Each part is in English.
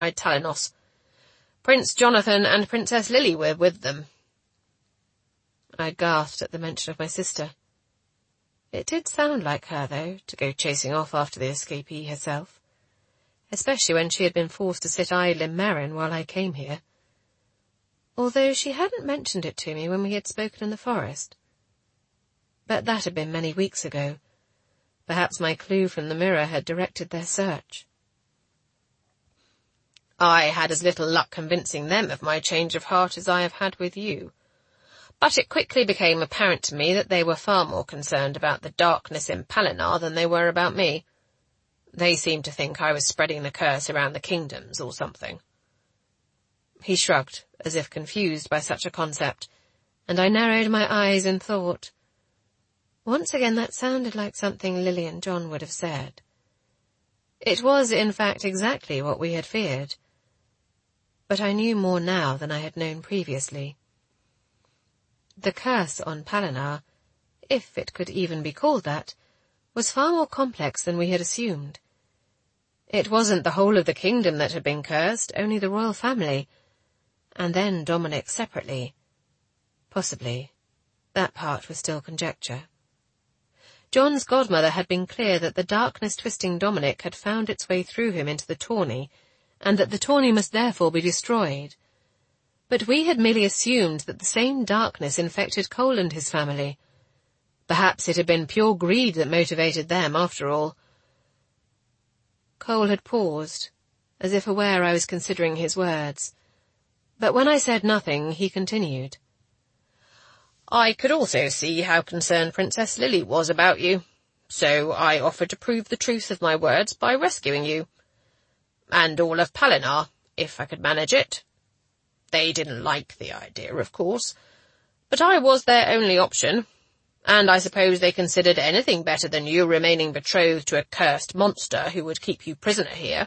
Talanos. Prince Jonathan and Princess Lily were with them." I gasped at the mention of my sister. It did sound like her, though, to go chasing off after the escapee herself, especially when she had been forced to sit idle in Merin while I came here, although she hadn't mentioned it to me when we had spoken in the forest. But that had been many weeks ago. Perhaps my clue from the mirror had directed their search. "I had as little luck convincing them of my change of heart as I have had with you. But it quickly became apparent to me that they were far more concerned about the darkness in Palinar than they were about me. They seemed to think I was spreading the curse around the kingdoms or something." He shrugged, as if confused by such a concept, and I narrowed my eyes in thought. Once again that sounded like something Lily and John would have said. It was, in fact, exactly what we had feared. But I knew more now than I had known previously. The curse on Palinar, if it could even be called that, was far more complex than we had assumed. It wasn't the whole of the kingdom that had been cursed, only the royal family, and then Dominic separately. Possibly. That part was still conjecture. John's godmother had been clear that the darkness-twisting Dominic had found its way through him into the tourney, and that the tourney must therefore be destroyed. But we had merely assumed that the same darkness infected Cole and his family. Perhaps it had been pure greed that motivated them, after all. Cole had paused, as if aware I was considering his words. But when I said nothing, he continued. "I could also see how concerned Princess Lily was about you, so I offered to prove the truth of my words by rescuing you. And all of Palinar, if I could manage it. They didn't like the idea, of course, but I was their only option, and I suppose they considered anything better than you remaining betrothed to a cursed monster who would keep you prisoner here."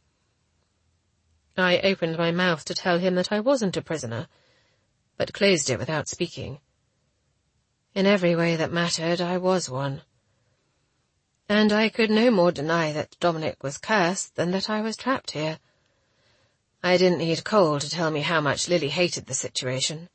I opened my mouth to tell him that I wasn't a prisoner, but closed it without speaking. In every way that mattered, I was one. And I could no more deny that Dominic was cursed than that I was trapped here. I didn't need Cole to tell me how much Lily hated the situation.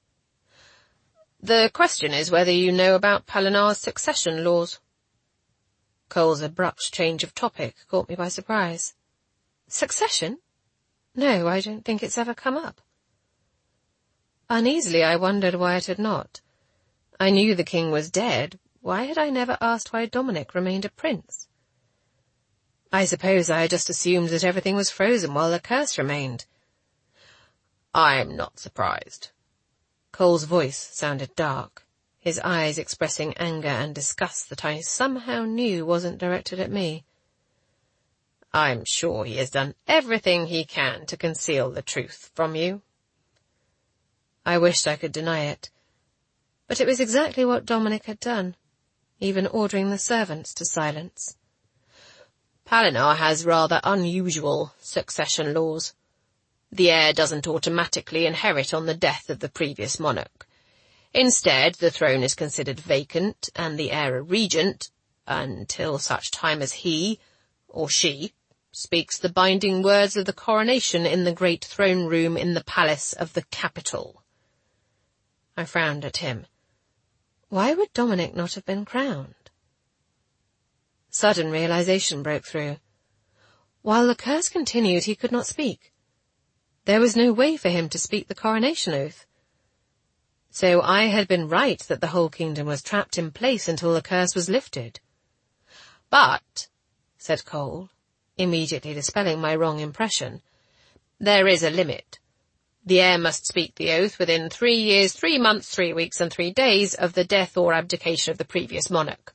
"The question is whether you know about Palinar's succession laws." Cole's abrupt change of topic caught me by surprise. "Succession? No, I don't think it's ever come up." Uneasily I wondered why it had not. I knew the king was dead. Why had I never asked why Dominic remained a prince? I suppose I had just assumed that everything was frozen while the curse remained. "I'm not surprised." Cole's voice sounded dark, his eyes expressing anger and disgust that I somehow knew wasn't directed at me. "I'm sure he has done everything he can to conceal the truth from you." I wished I could deny it, but it was exactly what Dominic had done, even ordering the servants to silence. "Palinar has rather unusual succession laws. The heir doesn't automatically inherit on the death of the previous monarch. Instead, the throne is considered vacant and the heir a regent until such time as he, or she, speaks the binding words of the coronation in the great throne room in the palace of the capital." I frowned at him. Why would Dominic not have been crowned? Sudden realization broke through. While the curse continued, he could not speak. There was no way for him to speak the coronation oath. So I had been right that the whole kingdom was trapped in place until the curse was lifted. "But," said Cole, immediately dispelling my wrong impression, "there is a limit. The heir must speak the oath within 3 years, 3 months, 3 weeks, and 3 days of the death or abdication of the previous monarch."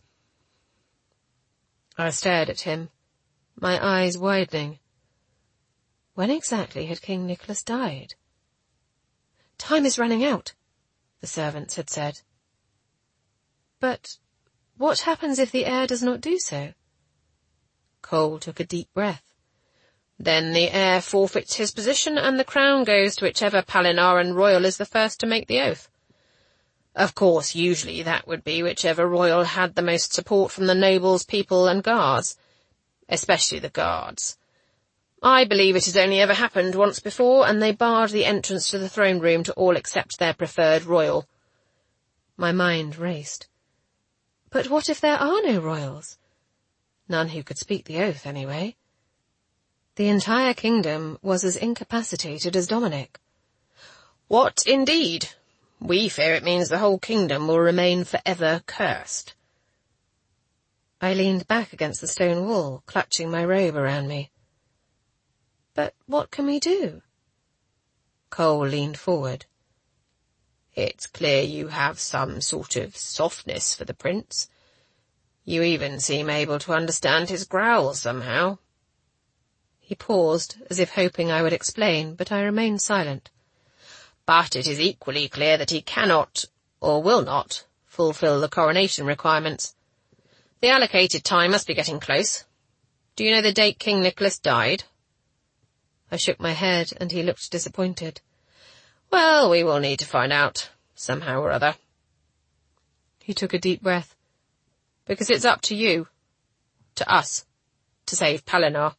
I stared at him, my eyes widening. When exactly had King Nicholas died? "Time is running out," the servants had said. But what happens if the heir does not do so? Cole took a deep breath. "Then the heir forfeits his position and the crown goes to whichever Palinaran royal is the first to make the oath. Of course, usually that would be whichever royal had the most support from the nobles, people, and guards, especially the guards. I believe it has only ever happened once before, and they barred the entrance to the throne room to all except their preferred royal. My mind raced. But what if there are no royals? None who could speak the oath, anyway. The entire kingdom was as incapacitated as Dominic. What indeed? We fear it means the whole kingdom will remain forever cursed. I leaned back against the stone wall, clutching my robe around me. But what can we do? Cole leaned forward. It's clear you have some sort of softness for the prince. You even seem able to understand his growls somehow. He paused, as if hoping I would explain, but I remained silent. But it is equally clear that he cannot, or will not, fulfill the coronation requirements. The allocated time must be getting close. Do you know the date King Nicholas died? I shook my head, and he looked disappointed. Well, we will need to find out, somehow or other. He took a deep breath. Because it's up to you, to us, to save Palinar.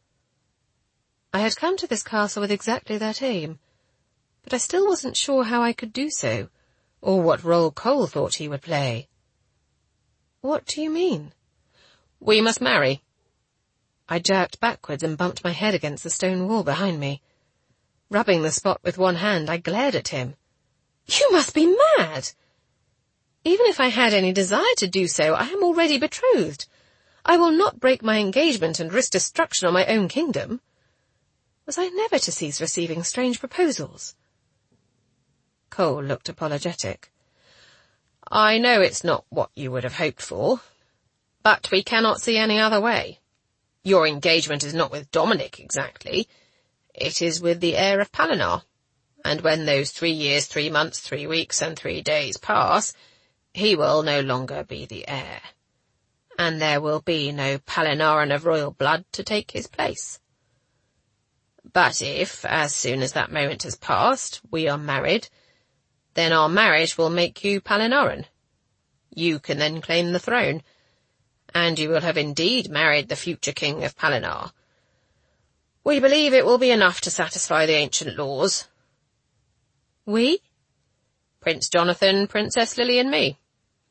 I had come to this castle with exactly that aim, but I still wasn't sure how I could do so, or what role Cole thought he would play. What do you mean? We must marry. I jerked backwards and bumped my head against the stone wall behind me. Rubbing the spot with one hand, I glared at him. You must be mad! Even if I had any desire to do so, I am already betrothed. I will not break my engagement and risk destruction on my own kingdom. Was I never to cease receiving strange proposals? Cole looked apologetic. I know it's not what you would have hoped for, but we cannot see any other way. Your engagement is not with Dominic exactly. It is with the heir of Palinar, and when those 3 years, 3 months, 3 weeks, and 3 days pass, he will no longer be the heir, and there will be no Palinaran of royal blood to take his place. But if, as soon as that moment has passed, we are married, then our marriage will make you Palinaran. You can then claim the throne, and you will have indeed married the future king of Palinar. We believe it will be enough to satisfy the ancient laws. We? Prince Jonathan, Princess Lily, and me.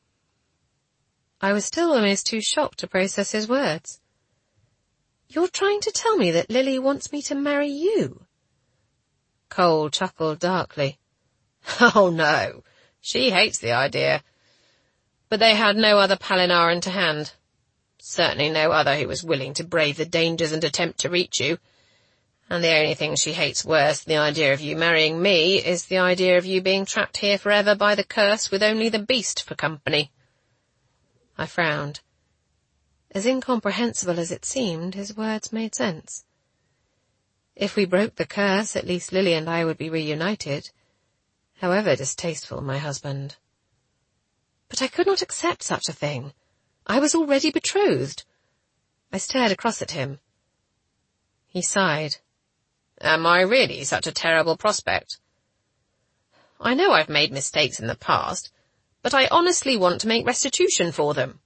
I was still almost too shocked to process his words. You're trying to tell me that Lily wants me to marry you? Cole chuckled darkly. Oh no, she hates the idea. But they had no other Palinaran to hand. Certainly no other who was willing to brave the dangers and attempt to reach you. And the only thing she hates worse than the idea of you marrying me is the idea of you being trapped here forever by the curse with only the beast for company. I frowned. As incomprehensible as it seemed, his words made sense. If we broke the curse, at least Lily and I would be reunited, however distasteful my husband. But I could not accept such a thing. I was already betrothed. I stared across at him. He sighed. Am I really such a terrible prospect? I know I've made mistakes in the past, but I honestly want to make restitution for them.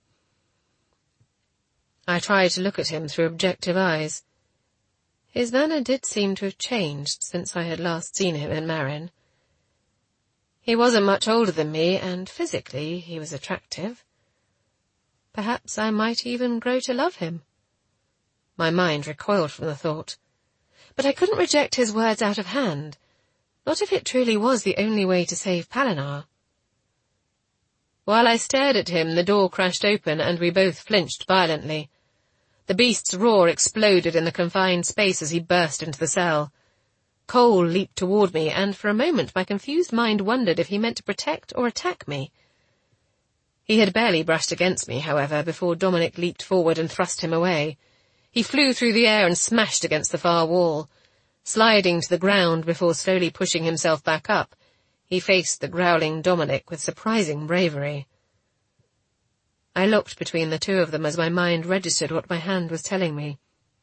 I tried to look at him through objective eyes. His manner did seem to have changed since I had last seen him in Marin. He wasn't much older than me, and physically he was attractive. Perhaps I might even grow to love him. My mind recoiled from the thought. But I couldn't reject his words out of hand, not if it truly was the only way to save Palinar. While I stared at him, the door crashed open, and we both flinched violently. The beast's roar exploded in the confined space as he burst into the cell. Cole leaped toward me, and for a moment my confused mind wondered if he meant to protect or attack me. He had barely brushed against me, however, before Dominic leaped forward and thrust him away. He flew through the air and smashed against the far wall. Sliding to the ground before slowly pushing himself back up, he faced the growling Dominic with surprising bravery. I looked between the two of them as my mind registered what my hand was telling me.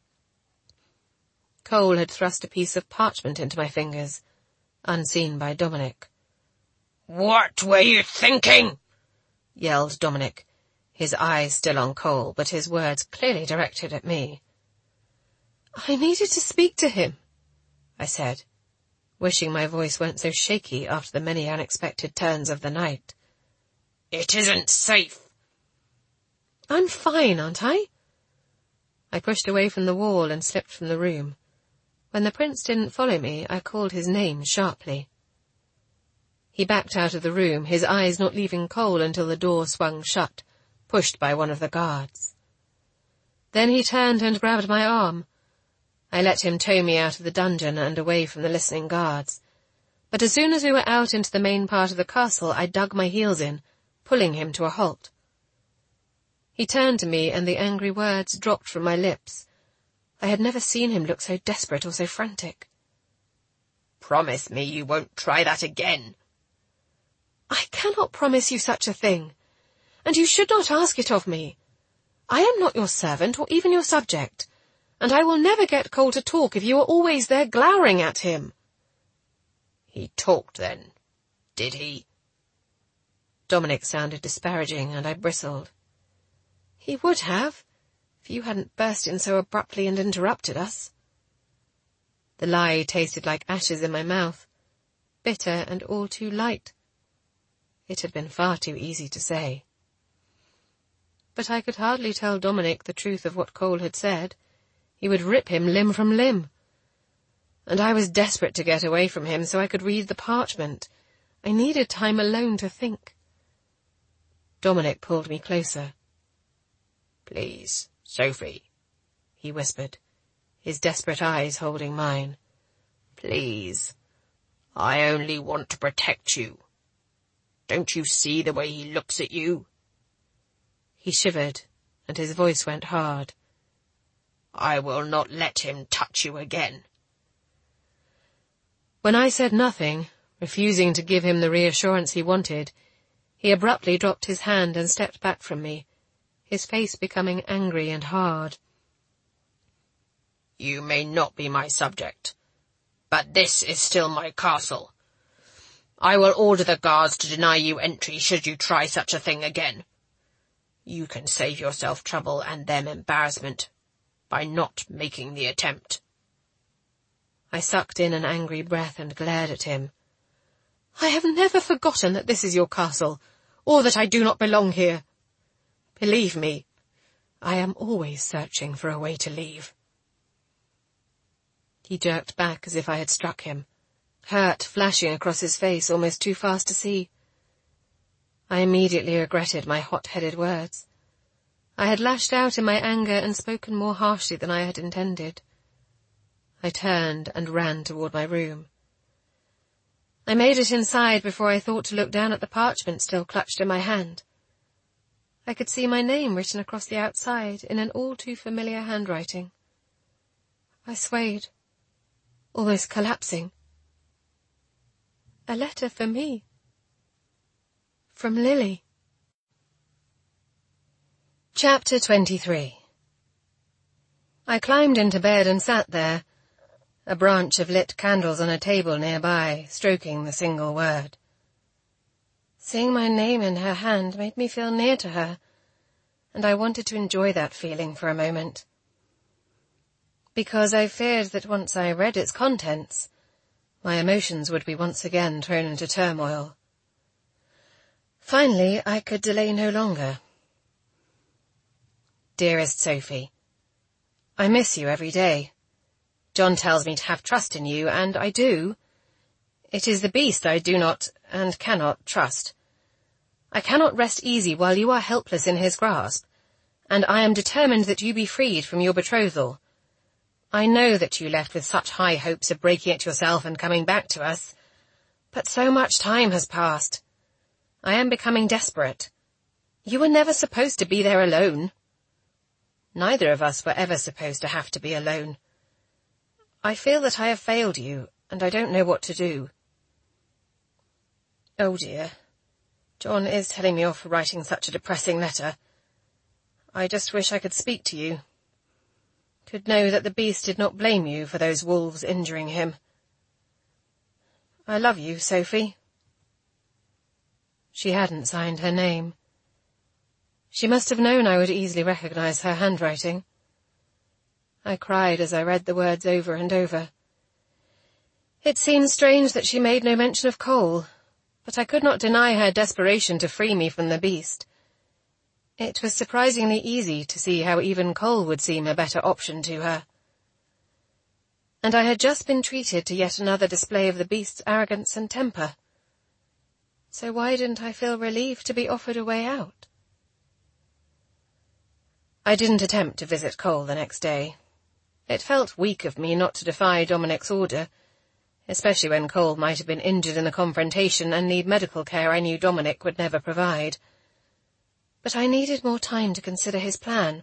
Cole had thrust a piece of parchment into my fingers, unseen by Dominic. "What were you thinking?" yelled Dominic, his eyes still on Cole, but his words clearly directed at me. I needed to speak to him, I said, wishing my voice weren't so shaky after the many unexpected turns of the night. It isn't safe. I'm fine, aren't I? I pushed away from the wall and slipped from the room. When the prince didn't follow me, I called his name sharply. He backed out of the room, his eyes not leaving Cole until the door swung shut, pushed by one of the guards. Then he turned and grabbed my arm. I let him tow me out of the dungeon and away from the listening guards. But as soon as we were out into the main part of the castle, I dug my heels in, pulling him to a halt. He turned to me, and the angry words dropped from my lips. I had never seen him look so desperate or so frantic. Promise me you won't try that again. I cannot promise you such a thing, and you should not ask it of me. I am not your servant or even your subject, and I will never get Cole to talk if you are always there glowering at him. He talked then, did he? Dominic sounded disparaging, and I bristled. He would have, if you hadn't burst in so abruptly and interrupted us. The lie tasted like ashes in my mouth, bitter and all too light. It had been far too easy to say. But I could hardly tell Dominic the truth of what Cole had said. He would rip him limb from limb. And I was desperate to get away from him so I could read the parchment. I needed time alone to think. Dominic pulled me closer. Please, Sophie, he whispered, his desperate eyes holding mine. Please, I only want to protect you. Don't you see the way he looks at you? He shivered, and his voice went hard. I will not let him touch you again. When I said nothing, refusing to give him the reassurance he wanted, he abruptly dropped his hand and stepped back from me, his face becoming angry and hard. You may not be my subject, but this is still my castle. I will order the guards to deny you entry should you try such a thing again. You can save yourself trouble and them embarrassment by not making the attempt. I sucked in an angry breath and glared at him. I have never forgotten that this is your castle, or that I do not belong here. Believe me, I am always searching for a way to leave. He jerked back as if I had struck him, hurt flashing across his face almost too fast to see. I immediately regretted my hot-headed words. I had lashed out in my anger and spoken more harshly than I had intended. I turned and ran toward my room. I made it inside before I thought to look down at the parchment still clutched in my hand. I could see my name written across the outside in an all-too-familiar handwriting. I swayed, almost collapsing. A letter for me. From Lily. Chapter 23. I climbed into bed and sat there, a branch of lit candles on a table nearby, stroking the single word. Seeing my name in her hand made me feel near to her, and I wanted to enjoy that feeling for a moment. Because I feared that once I read its contents, my emotions would be once again thrown into turmoil. Finally, I could delay no longer. Dearest Sophie, I miss you every day. John tells me to have trust in you, and I do. It is the beast I do not and cannot trust. I cannot rest easy while you are helpless in his grasp, and I am determined that you be freed from your betrothal. I know that you left with such high hopes of breaking it yourself and coming back to us, but so much time has passed. I am becoming desperate. You were never supposed to be there alone. Neither of us were ever supposed to have to be alone. I feel that I have failed you, and I don't know what to do. Oh dear, John is telling me off for writing such a depressing letter. I just wish I could speak to you. Could know that the beast did not blame you for those wolves injuring him. I love you, Sophie. She hadn't signed her name. She must have known I would easily recognize her handwriting. I cried as I read the words over and over. It seemed strange that she made no mention of Cole, but I could not deny her desperation to free me from the beast. It was surprisingly easy to see how even Cole would seem a better option to her. And I had just been treated to yet another display of the beast's arrogance and temper. So why didn't I feel relieved to be offered a way out? I didn't attempt to visit Cole the next day. It felt weak of me not to defy Dominic's order, especially when Cole might have been injured in the confrontation and need medical care I knew Dominic would never provide. But I needed more time to consider his plan.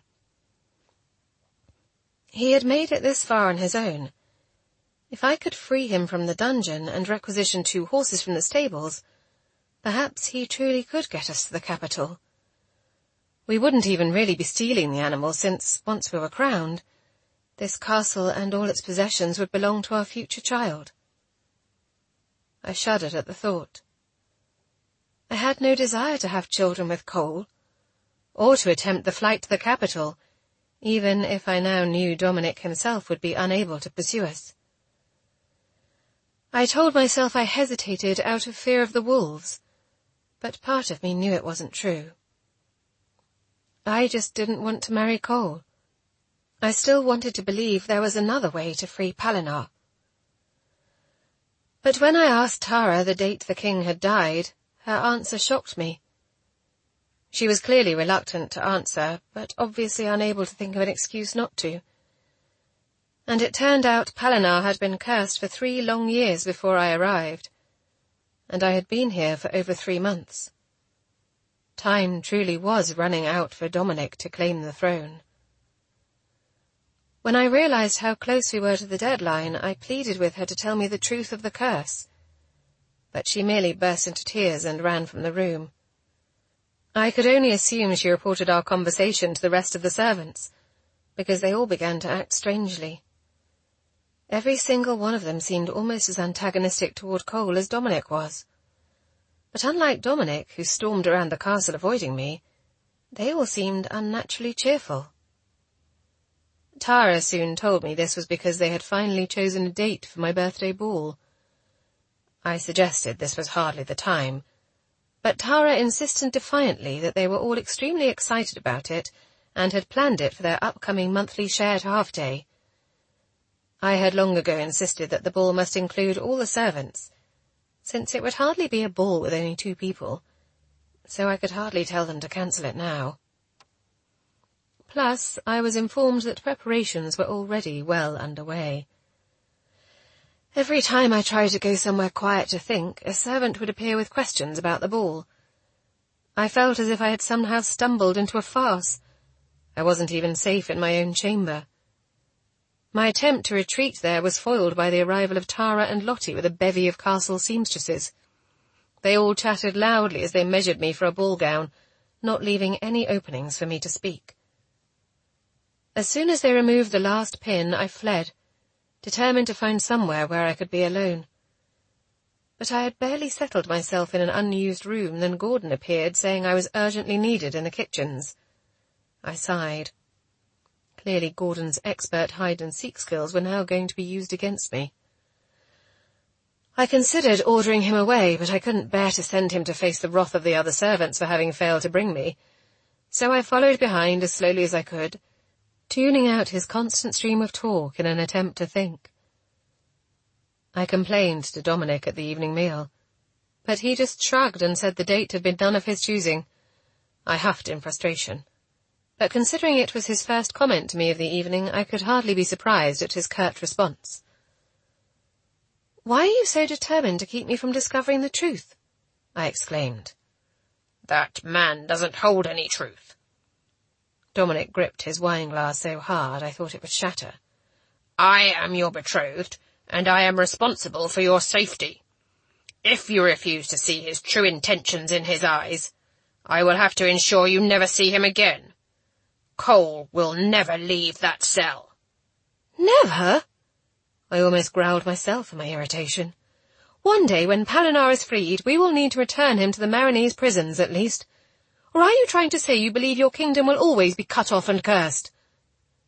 He had made it this far on his own. If I could free him from the dungeon and requisition 2 horses from the stables, perhaps he truly could get us to the capital. We wouldn't even really be stealing the animals, since, once we were crowned, this castle and all its possessions would belong to our future child. I shuddered at the thought. I had no desire to have children with Cole, or to attempt the flight to the capital, even if I now knew Dominic himself would be unable to pursue us. I told myself I hesitated out of fear of the wolves, but part of me knew it wasn't true. I just didn't want to marry Cole. I still wanted to believe there was another way to free Palinar. But when I asked Tara the date the king had died, her answer shocked me. She was clearly reluctant to answer, but obviously unable to think of an excuse not to. And it turned out Palinar had been cursed for 3 long years before I arrived, and I had been here for over 3 months. Time truly was running out for Dominic to claim the throne. When I realized how close we were to the deadline, I pleaded with her to tell me the truth of the curse, but she merely burst into tears and ran from the room. I could only assume she reported our conversation to the rest of the servants, because they all began to act strangely. Every single one of them seemed almost as antagonistic toward Cole as Dominic was. But unlike Dominic, who stormed around the castle avoiding me, they all seemed unnaturally cheerful. Tara soon told me this was because they had finally chosen a date for my birthday ball. I suggested this was hardly the time, but Tara insisted defiantly that they were all extremely excited about it and had planned it for their upcoming monthly shared half-day. I had long ago insisted that the ball must include all the servants, since it would hardly be a ball with only 2 people, so I could hardly tell them to cancel it now. Plus, I was informed that preparations were already well underway. Every time I tried to go somewhere quiet to think, a servant would appear with questions about the ball. I felt as if I had somehow stumbled into a farce. I wasn't even safe in my own chamber. My attempt to retreat there was foiled by the arrival of Tara and Lottie with a bevy of castle seamstresses. They all chattered loudly as they measured me for a ball gown, not leaving any openings for me to speak. As soon as they removed the last pin, I fled, determined to find somewhere where I could be alone. But I had barely settled myself in an unused room than Gordon appeared, saying I was urgently needed in the kitchens. I sighed. Clearly Gordon's expert hide-and-seek skills were now going to be used against me. I considered ordering him away, but I couldn't bear to send him to face the wrath of the other servants for having failed to bring me, so I followed behind as slowly as I could, tuning out his constant stream of talk in an attempt to think. I complained to Dominic at the evening meal, but he just shrugged and said the date had been none of his choosing. I huffed in frustration, but considering it was his first comment to me of the evening, I could hardly be surprised at his curt response. "Why are you so determined to keep me from discovering the truth?" I exclaimed. "That man doesn't hold any truth." Dominic gripped his wine-glass so hard I thought it would shatter. "I am your betrothed, and I am responsible for your safety. If you refuse to see his true intentions in his eyes, I will have to ensure you never see him again. Cole will never leave that cell." "Never?" I almost growled myself in my irritation. "One day, when Palinar is freed, we will need to return him to the Marinese prisons, at least. Or are you trying to say you believe your kingdom will always be cut off and cursed?"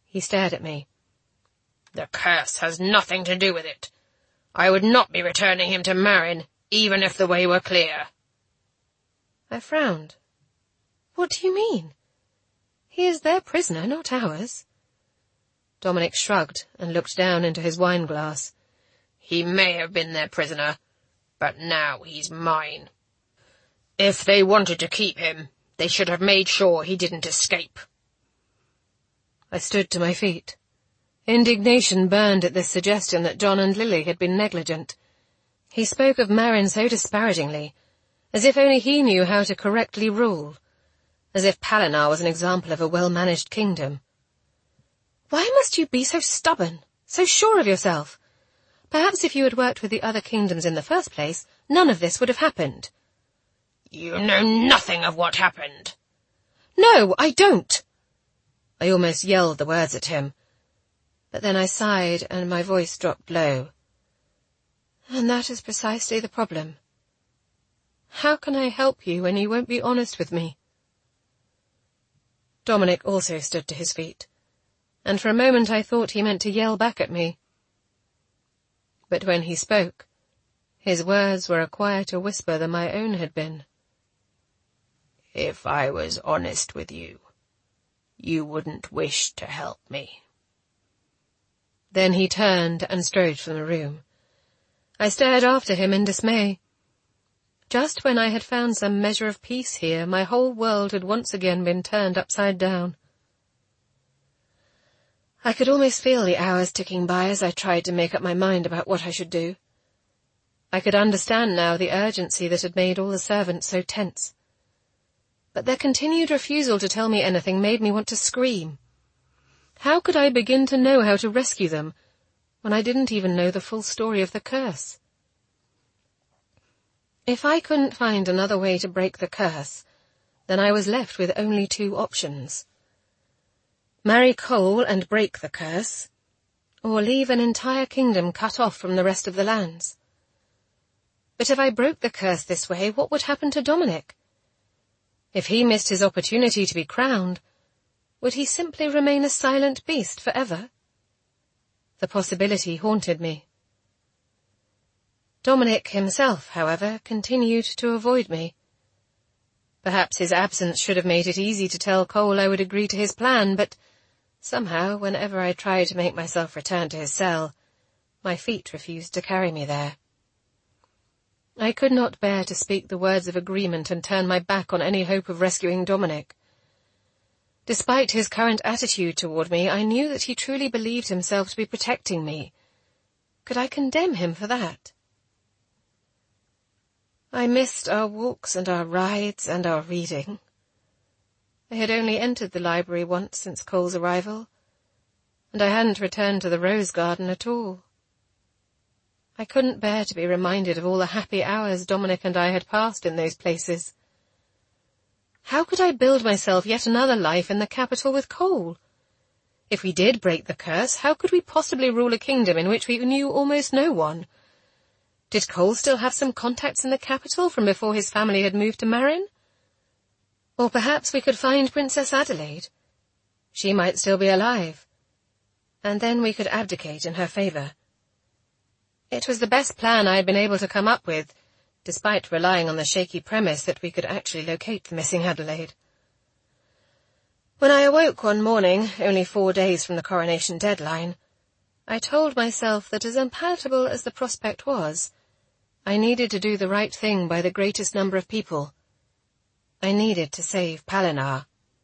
He stared at me. The curse has nothing to do with it. I would not be returning him to Marin, even if the way were clear. I frowned. What do you mean? He is their prisoner, not ours. Dominic shrugged and looked down into his wine-glass. He may have been their prisoner, but now he's mine. If they wanted to keep him, they should have made sure he didn't escape. I stood to my feet. Indignation burned at this suggestion that John and Lily had been negligent. He spoke of Marin so disparagingly, as if only he knew how to correctly rule, as if Palinar was an example of a well-managed kingdom. Why must you be so stubborn, so sure of yourself? Perhaps if you had worked with the other kingdoms in the first place, none of this would have happened. You know nothing of what happened. No, I don't! I almost yelled the words at him, but then I sighed and my voice dropped low. And that is precisely the problem. How can I help you when you won't be honest with me? Dominic also stood to his feet, and for a moment I thought he meant to yell back at me. But when he spoke, his words were a quieter whisper than my own had been. If I was honest with you, you wouldn't wish to help me. Then he turned and strode from the room. I stared after him in dismay. Just when I had found some measure of peace here, my whole world had once again been turned upside down. I could almost feel the hours ticking by as I tried to make up my mind about what I should do. I could understand now the urgency that had made all the servants so tense. But their continued refusal to tell me anything made me want to scream. How could I begin to know how to rescue them when I didn't even know the full story of the curse? If I couldn't find another way to break the curse, then I was left with only two options. Marry Cole and break the curse, or leave an entire kingdom cut off from the rest of the lands. But if I broke the curse this way, what would happen to Dominic? If he missed his opportunity to be crowned, would he simply remain a silent beast forever? The possibility haunted me. Dominic himself, however, continued to avoid me. Perhaps his absence should have made it easy to tell Cole I would agree to his plan, but somehow, whenever I tried to make myself return to his cell, my feet refused to carry me there. I could not bear to speak the words of agreement and turn my back on any hope of rescuing Dominic. Despite his current attitude toward me, I knew that he truly believed himself to be protecting me. Could I condemn him for that? I missed our walks and our rides and our reading. I had only entered the library once since Cole's arrival, and I hadn't returned to the rose garden at all. I couldn't bear to be reminded of all the happy hours Dominic and I had passed in those places. How could I build myself yet another life in the capital with Cole? If we did break the curse, how could we possibly rule a kingdom in which we knew almost no one? Did Cole still have some contacts in the capital from before his family had moved to Marin? Or perhaps we could find Princess Adelaide. She might still be alive, and then we could abdicate in her favor. It was the best plan I had been able to come up with, despite relying on the shaky premise that we could actually locate the missing Adelaide. When I awoke one morning, only 4 days from the coronation deadline, I told myself that as unpalatable as the prospect was, I needed to do the right thing by the greatest number of people. I needed to save Palinar.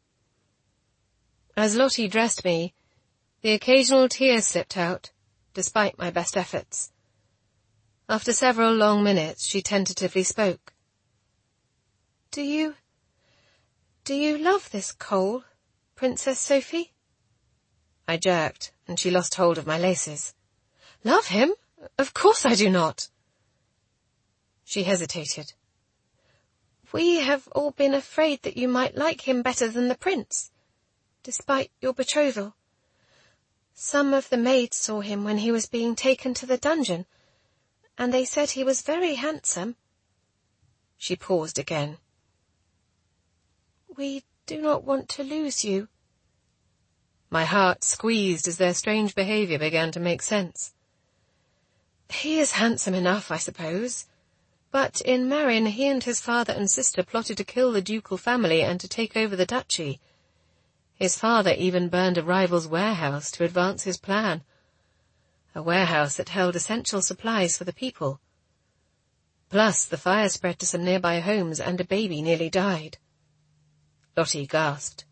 As Lottie dressed me, the occasional tear slipped out, despite my best efforts. After several long minutes, she tentatively spoke. Do you love this Cole, Princess Sophie? I jerked, and she lost hold of my laces. Love him? Of course I do not. She hesitated. We have all been afraid that you might like him better than the prince, despite your betrothal. Some of the maids saw him when he was being taken to the dungeon, and they said he was very handsome. She paused again. We do not want to lose you. My heart squeezed as their strange behaviour began to make sense. He is handsome enough, I suppose. But in Marin he and his father and sister plotted to kill the ducal family and to take over the duchy. His father even burned a rival's warehouse to advance his plan. A warehouse that held essential supplies for the people. Plus, the fire spread to some nearby homes and a baby nearly died. Lottie gasped.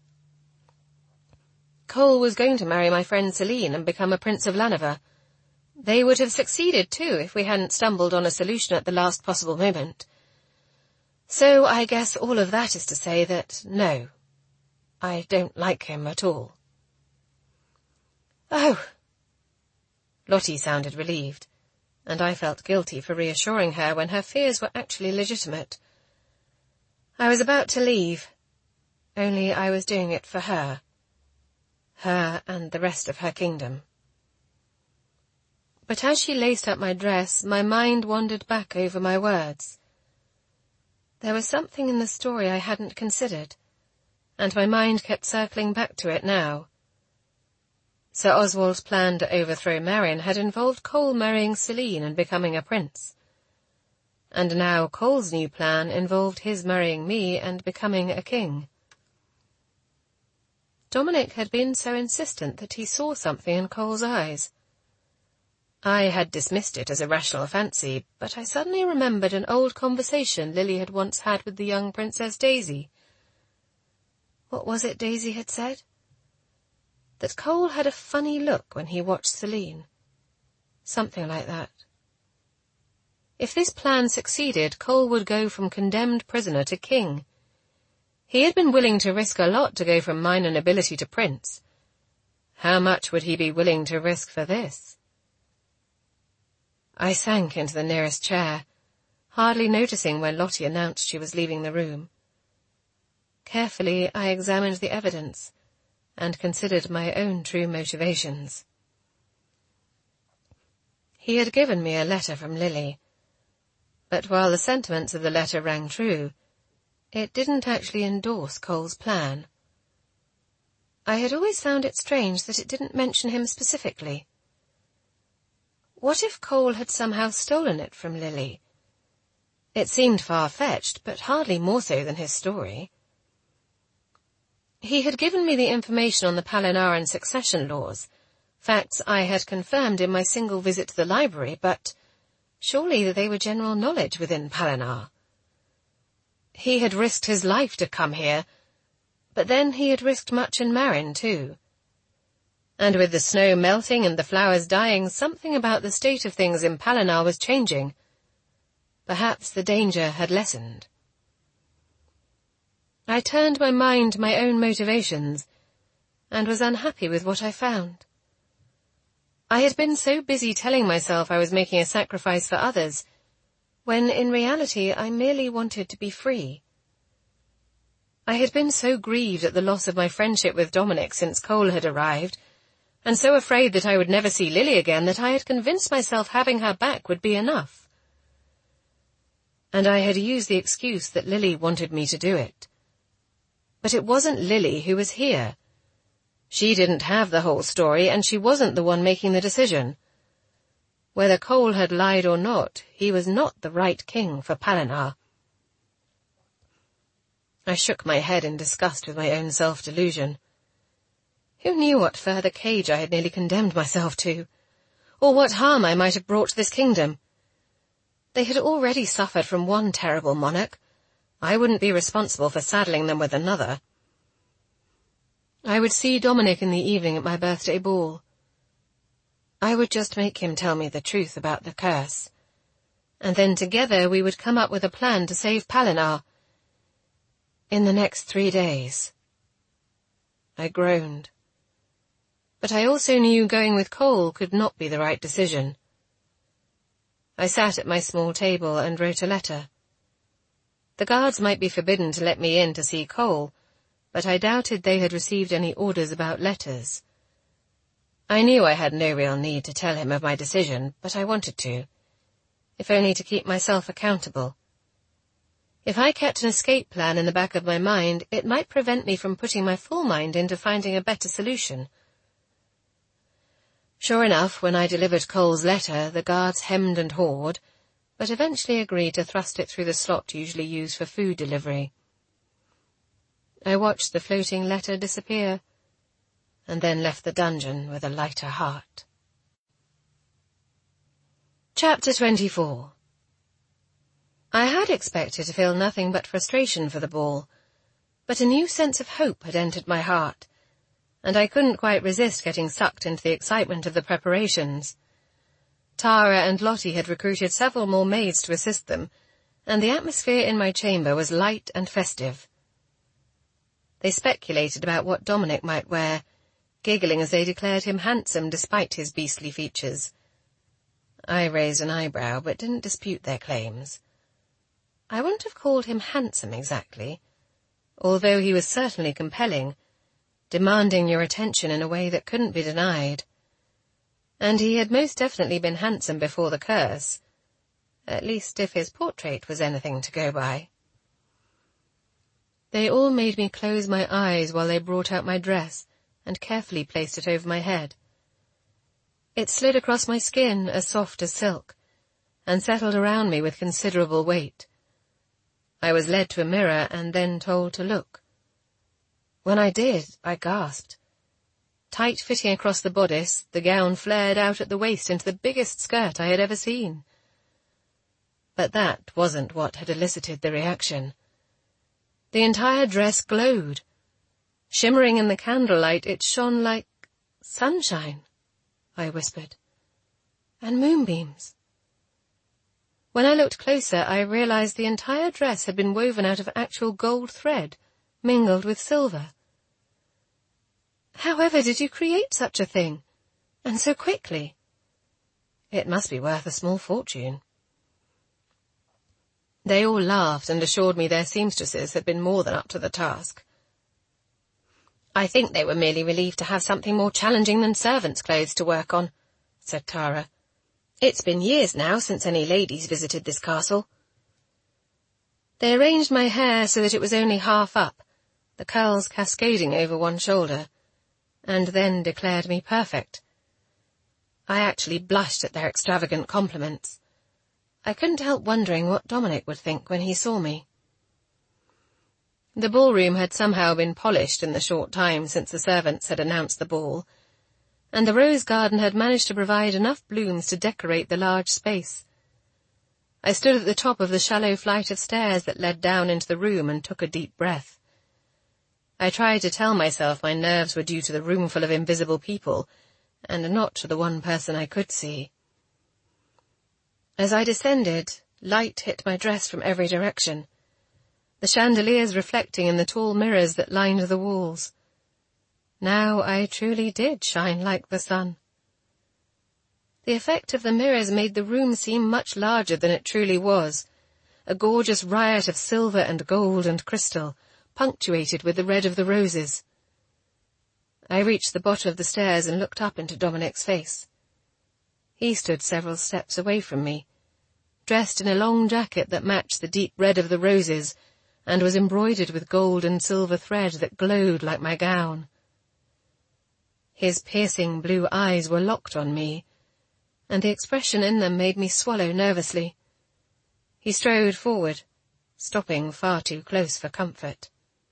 Cole was going to marry my friend Celine and become a Prince of Lanover. They would have succeeded, too, if we hadn't stumbled on a solution at the last possible moment. So I guess all of that is to say that, no, I don't like him at all. Oh! Lottie sounded relieved, and I felt guilty for reassuring her when her fears were actually legitimate. I was about to leave, only I was doing it for her and the rest of her kingdom. But as she laced up my dress, my mind wandered back over my words. There was something in the story I hadn't considered, and my mind kept circling back to it now. Sir Oswald's plan to overthrow Marin had involved Cole marrying Celine and becoming a prince. And now Cole's new plan involved his marrying me and becoming a king. Dominic had been so insistent that he saw something in Cole's eyes. I had dismissed it as a rational fancy, but I suddenly remembered an old conversation Lily had once had with the young Princess Daisy. What was it Daisy had said? That Cole had a funny look when he watched Celine. Something like that. If this plan succeeded, Cole would go from condemned prisoner to king. He had been willing to risk a lot to go from minor nobility to prince. How much would he be willing to risk for this? I sank into the nearest chair, hardly noticing when Lottie announced she was leaving the room. Carefully, I examined the evidence and considered my own true motivations. He had given me a letter from Lily, but while the sentiments of the letter rang true, it didn't actually endorse Cole's plan. I had always found it strange that it didn't mention him specifically. What if Cole had somehow stolen it from Lily? It seemed far-fetched, but hardly more so than his story. He had given me the information on the Palinaran succession laws, facts I had confirmed in my single visit to the library, but surely they were general knowledge within Palinar. He had risked his life to come here, but then he had risked much in Marin, too. And with the snow melting and the flowers dying, something about the state of things in Palinar was changing. Perhaps the danger had lessened. I turned my mind to my own motivations, and was unhappy with what I found. I had been so busy telling myself I was making a sacrifice for others, when in reality I merely wanted to be free. I had been so grieved at the loss of my friendship with Dominic since Cole had arrived, and so afraid that I would never see Lily again that I had convinced myself having her back would be enough. And I had used the excuse that Lily wanted me to do it. But it wasn't Lily who was here. She didn't have the whole story, and she wasn't the one making the decision. Whether Cole had lied or not, he was not the right king for Palinar. I shook my head in disgust with my own self-delusion. Who knew what further cage I had nearly condemned myself to, or what harm I might have brought to this kingdom? They had already suffered from one terrible monarch. I wouldn't be responsible for saddling them with another. I would see Dominic in the evening at my birthday ball. I would just make him tell me the truth about the curse, and then together we would come up with a plan to save Palinar. In the next 3 days. I groaned. But I also knew going with Cole could not be the right decision. I sat at my small table and wrote a letter. The guards might be forbidden to let me in to see Cole, but I doubted they had received any orders about letters. I knew I had no real need to tell him of my decision, but I wanted to, if only to keep myself accountable. If I kept an escape plan in the back of my mind, it might prevent me from putting my full mind into finding a better solution, Sure enough, when I delivered Cole's letter, the guards hemmed and hawed, but eventually agreed to thrust it through the slot usually used for food delivery. I watched the floating letter disappear, and then left the dungeon with a lighter heart. Chapter 24. I had expected to feel nothing but frustration for the ball, but a new sense of hope had entered my heart, and I couldn't quite resist getting sucked into the excitement of the preparations. Tara and Lottie had recruited several more maids to assist them, and the atmosphere in my chamber was light and festive. They speculated about what Dominic might wear, giggling as they declared him handsome despite his beastly features. I raised an eyebrow, but didn't dispute their claims. I wouldn't have called him handsome exactly, although he was certainly compelling, demanding your attention in a way that couldn't be denied. And he had most definitely been handsome before the curse, at least if his portrait was anything to go by. They all made me close my eyes while they brought out my dress and carefully placed it over my head. It slid across my skin as soft as silk, and settled around me with considerable weight. I was led to a mirror and then told to look. When I did, I gasped. Tight-fitting across the bodice, the gown flared out at the waist into the biggest skirt I had ever seen. But that wasn't what had elicited the reaction. The entire dress glowed. Shimmering in the candlelight, it shone like sunshine, I whispered, and moonbeams. When I looked closer, I realized the entire dress had been woven out of actual gold thread, mingled with silver. However did you create such a thing, and so quickly? It must be worth a small fortune. They all laughed and assured me their seamstresses had been more than up to the task. I think they were merely relieved to have something more challenging than servants' clothes to work on, said Tara. It's been years now since any ladies visited this castle. They arranged my hair so that it was only half up, the curls cascading over one shoulder, and then declared me perfect. I actually blushed at their extravagant compliments. I couldn't help wondering what Dominic would think when he saw me. The ballroom had somehow been polished in the short time since the servants had announced the ball, and the rose garden had managed to provide enough blooms to decorate the large space. I stood at the top of the shallow flight of stairs that led down into the room and took a deep breath. I tried to tell myself my nerves were due to the room full of invisible people, and not to the one person I could see. As I descended, light hit my dress from every direction, the chandeliers reflecting in the tall mirrors that lined the walls. Now I truly did shine like the sun. The effect of the mirrors made the room seem much larger than it truly was, a gorgeous riot of silver and gold and crystal, punctuated with the red of the roses. I reached the bottom of the stairs and looked up into Dominic's face. He stood several steps away from me, dressed in a long jacket that matched the deep red of the roses and was embroidered with gold and silver thread that glowed like my gown. His piercing blue eyes were locked on me, and the expression in them made me swallow nervously. He strode forward, stopping far too close for comfort.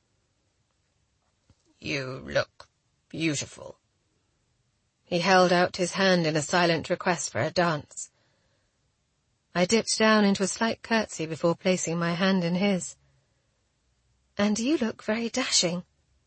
You look beautiful. He held out his hand in a silent request for a dance. I dipped down into a slight curtsy before placing my hand in his. And you look very dashing.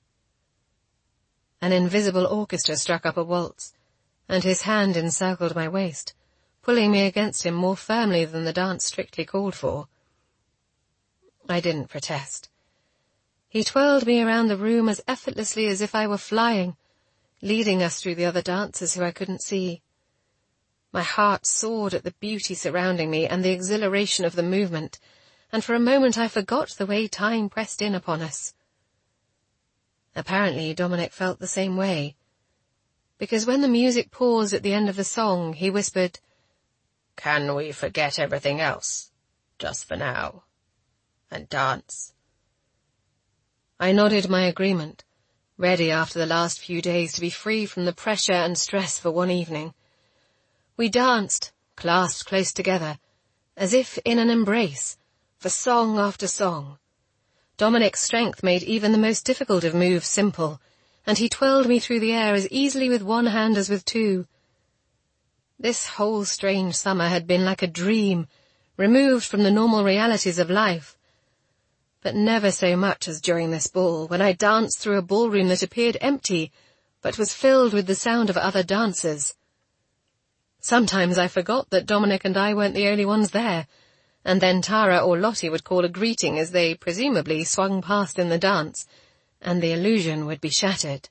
An invisible orchestra struck up a waltz, and his hand encircled my waist, pulling me against him more firmly than the dance strictly called for. I didn't protest. He twirled me around the room as effortlessly as if I were flying, leading us through the other dancers who I couldn't see. My heart soared at the beauty surrounding me and the exhilaration of the movement, and for a moment I forgot the way time pressed in upon us. Apparently Dominic felt the same way, because when the music paused at the end of the song, he whispered, "Can we forget everything else, just for now, and dance?" I nodded my agreement, ready after the last few days to be free from the pressure and stress for one evening. We danced, clasped close together, as if in an embrace, for song after song. Dominic's strength made even the most difficult of moves simple, and he twirled me through the air as easily with one hand as with two. This whole strange summer had been like a dream, removed from the normal realities of life. But never so much as during this ball, when I danced through a ballroom that appeared empty, but was filled with the sound of other dancers. Sometimes I forgot that Dominic and I weren't the only ones there, and then Tara or Lottie would call a greeting as they presumably swung past in the dance, and the illusion would be shattered.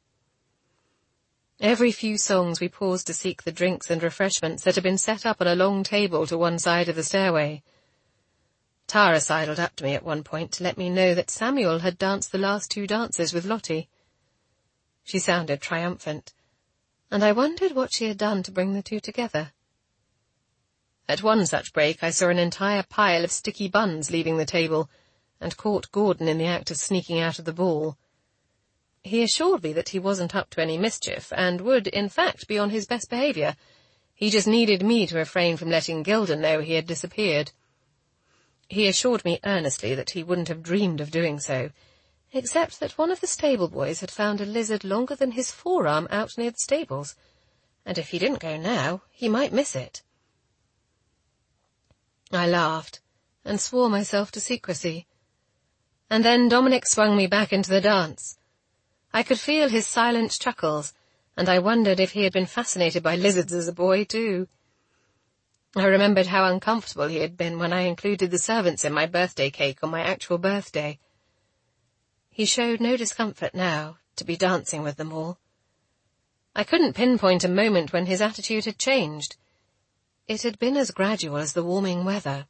Every few songs we paused to seek the drinks and refreshments that had been set up on a long table to one side of the stairway. Tara sidled up to me at one point to let me know that Samuel had danced the last 2 dances with Lottie. She sounded triumphant, and I wondered what she had done to bring the two together. At one such break I saw an entire pile of sticky buns leaving the table, and caught Gordon in the act of sneaking out of the ball. He assured me that he wasn't up to any mischief, and would, in fact, be on his best behaviour. He just needed me to refrain from letting Gilda know he had disappeared. He assured me earnestly that he wouldn't have dreamed of doing so, except that one of the stable boys had found a lizard longer than his forearm out near the stables, and if he didn't go now, he might miss it. I laughed, and swore myself to secrecy. And then Dominic swung me back into the dance. I could feel his silent chuckles, and I wondered if he had been fascinated by lizards as a boy, too. I remembered how uncomfortable he had been when I included the servants in my birthday cake on my actual birthday. He showed no discomfort now, to be dancing with them all. I couldn't pinpoint a moment when his attitude had changed. It had been as gradual as the warming weather.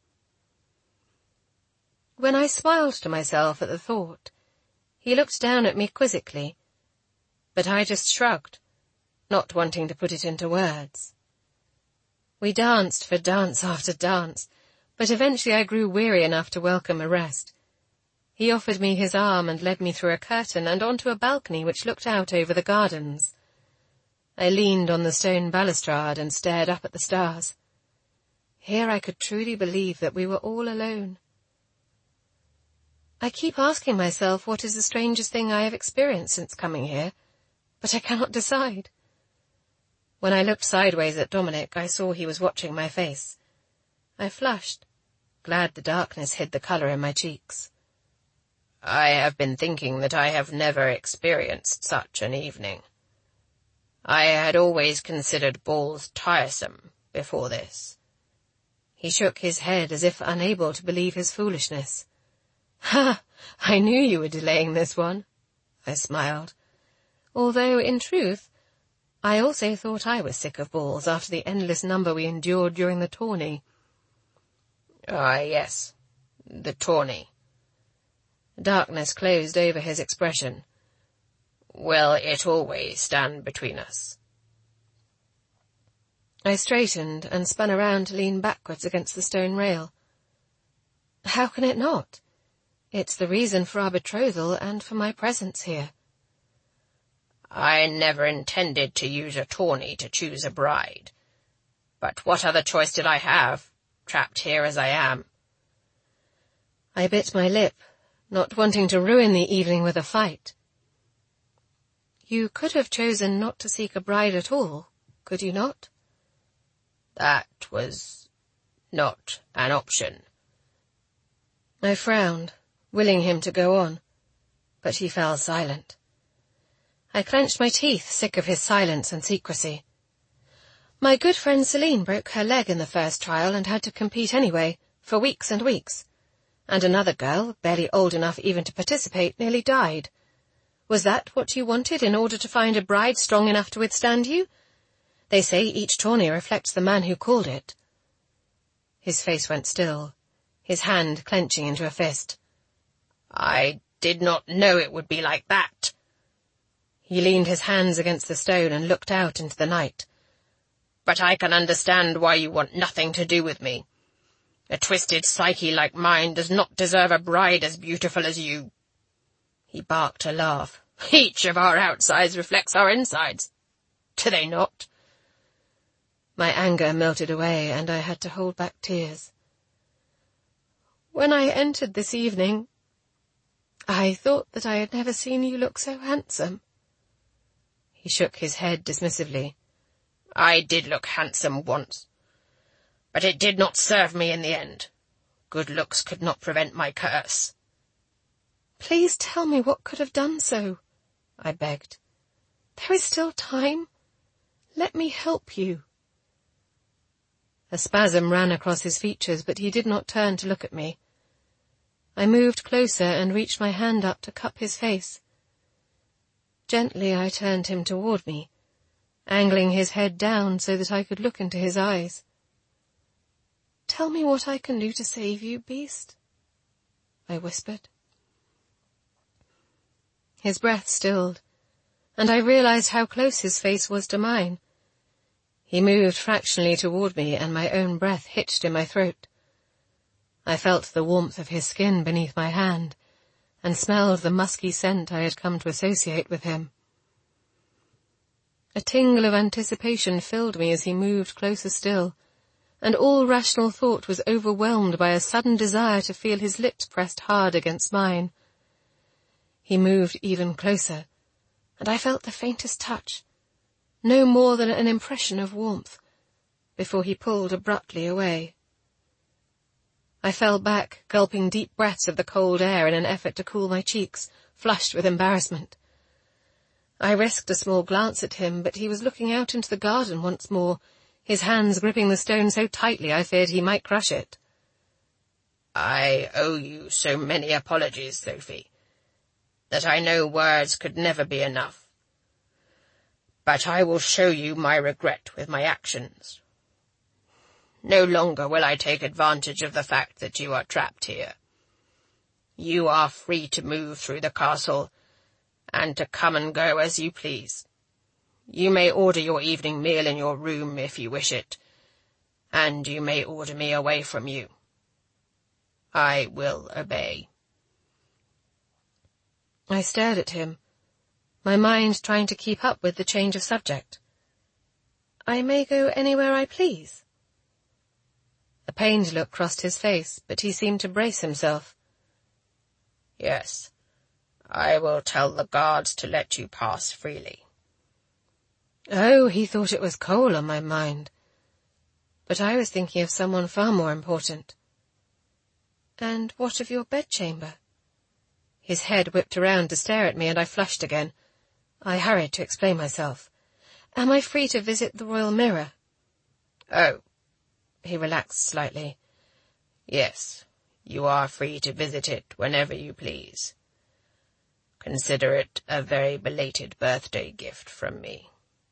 When I smiled to myself at the thought, he looked down at me quizzically, but I just shrugged, not wanting to put it into words. We danced for dance after dance, but eventually I grew weary enough to welcome a rest. He offered me his arm and led me through a curtain and onto a balcony which looked out over the gardens. I leaned on the stone balustrade and stared up at the stars. Here I could truly believe that we were all alone. I keep asking myself what is the strangest thing I have experienced since coming here, but I cannot decide. When I looked sideways at Dominic, I saw he was watching my face. I flushed, glad the darkness hid the colour in my cheeks. I have been thinking that I have never experienced such an evening. I had always considered balls tiresome before this. He shook his head as if unable to believe his foolishness. "Ha! I knew you were delaying this one," I smiled. Although, in truth, I also thought I was sick of balls after the endless number we endured during the tourney. Ah, yes, the tourney. Darkness closed over his expression. Will it always stand between us? I straightened and spun around to lean backwards against the stone rail. How can it not? It's the reason for our betrothal and for my presence here. I never intended to use a tourney to choose a bride. But what other choice did I have, trapped here as I am? I bit my lip, not wanting to ruin the evening with a fight. You could have chosen not to seek a bride at all, could you not? That was not an option. I frowned, willing him to go on, but he fell silent. I clenched my teeth, sick of his silence and secrecy. My good friend Celine broke her leg in the first trial and had to compete anyway, for weeks and weeks. And another girl, barely old enough even to participate, nearly died. Was that what you wanted in order to find a bride strong enough to withstand you? They say each tourney reflects the man who called it. His face went still, his hand clenching into a fist. I did not know it would be like that. He leaned his hands against the stone and looked out into the night. But I can understand why you want nothing to do with me. A twisted psyche like mine does not deserve a bride as beautiful as you. He barked a laugh, Each of our outsides reflects our insides. Do they not? My anger melted away, and I had to hold back tears. When I entered this evening, I thought that I had never seen you look so handsome. He shook his head dismissively. I did look handsome once, but it did not serve me in the end. Good looks could not prevent my curse. Please tell me what could have done so, I begged. There is still time. Let me help you. A spasm ran across his features, but he did not turn to look at me. I moved closer and reached my hand up to cup his face. Gently I turned him toward me, angling his head down so that I could look into his eyes. Tell me what I can do to save you, beast, I whispered. His breath stilled, and I realized how close his face was to mine. He moved fractionally toward me, and my own breath hitched in my throat. I felt the warmth of his skin beneath my hand, and smelled the musky scent I had come to associate with him. A tingle of anticipation filled me as he moved closer still, and all rational thought was overwhelmed by a sudden desire to feel his lips pressed hard against mine. He moved even closer, and I felt the faintest touch, no more than an impression of warmth, before he pulled abruptly away. I fell back, gulping deep breaths of the cold air in an effort to cool my cheeks, flushed with embarrassment. I risked a small glance at him, but he was looking out into the garden once more, his hands gripping the stone so tightly I feared he might crush it. I owe you so many apologies, Sophie, that I know words could never be enough. But I will show you my regret with my actions. No longer will I take advantage of the fact that you are trapped here. You are free to move through the castle, and to come and go as you please. You may order your evening meal in your room if you wish it, and you may order me away from you. I will obey. I stared at him, my mind trying to keep up with the change of subject. I may go anywhere I please. A pained look crossed his face, but he seemed to brace himself. Yes, I will tell the guards to let you pass freely. Oh, he thought it was coal on my mind. But I was thinking of someone far more important. And what of your bedchamber? His head whipped around to stare at me, and I flushed again. I hurried to explain myself. Am I free to visit the royal mirror? Oh. He relaxed slightly. Yes, you are free to visit it whenever you please. Consider it a very belated birthday gift from me.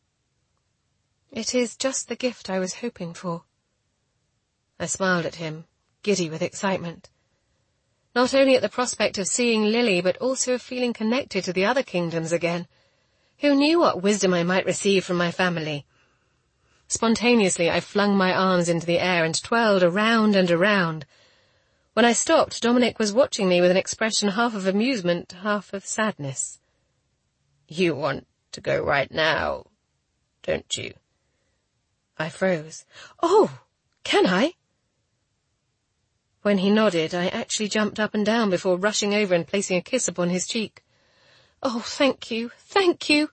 It is just the gift I was hoping for. I smiled at him, giddy with excitement. Not only at the prospect of seeing Lily, but also of feeling connected to the other kingdoms again. Who knew what wisdom I might receive from my family? Spontaneously, I flung my arms into the air and twirled around and around. When I stopped, Dominic was watching me with an expression half of amusement, half of sadness. You want to go right now, don't you? I froze. Oh, can I? When he nodded, I actually jumped up and down before rushing over and placing a kiss upon his cheek. Oh, thank you, thank you.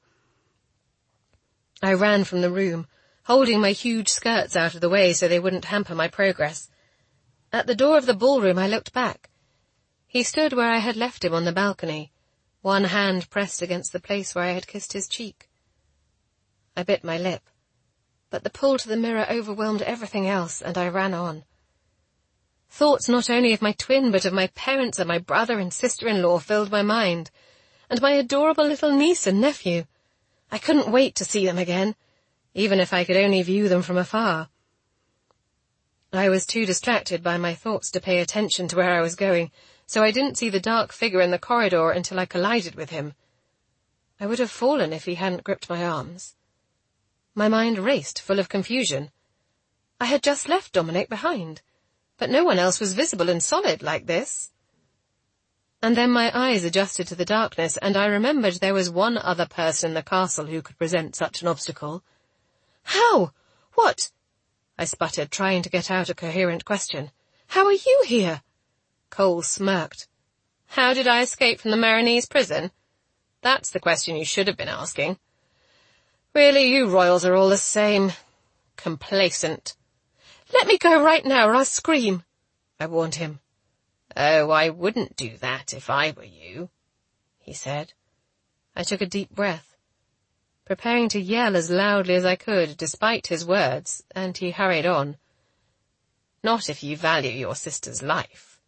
I ran from the room, holding my huge skirts out of the way so they wouldn't hamper my progress. At the door of the ballroom I looked back. He stood where I had left him on the balcony, one hand pressed against the place where I had kissed his cheek. I bit my lip, but the pull to the mirror overwhelmed everything else, and I ran on. Thoughts not only of my twin, but of my parents and my brother and sister-in-law filled my mind, and my adorable little niece and nephew. I couldn't wait to see them again, even if I could only view them from afar. I was too distracted by my thoughts to pay attention to where I was going, so I didn't see the dark figure in the corridor until I collided with him. I would have fallen if he hadn't gripped my arms. My mind raced, full of confusion. I had just left Dominic behind, but no one else was visible and solid like this. And then my eyes adjusted to the darkness, and I remembered there was one other person in the castle who could present such an obstacle. "How? What?" I sputtered, trying to get out a coherent question. "How are you here?" Cole smirked. "How did I escape from the Marinese prison? That's the question you should have been asking. Really, you royals are all the same. Complacent." "Let me go right now or I'll scream," I warned him. "Oh, I wouldn't do that if I were you," he said. I took a deep breath, preparing to yell as loudly as I could, despite his words, and he hurried on. "Not if you value your sister's life."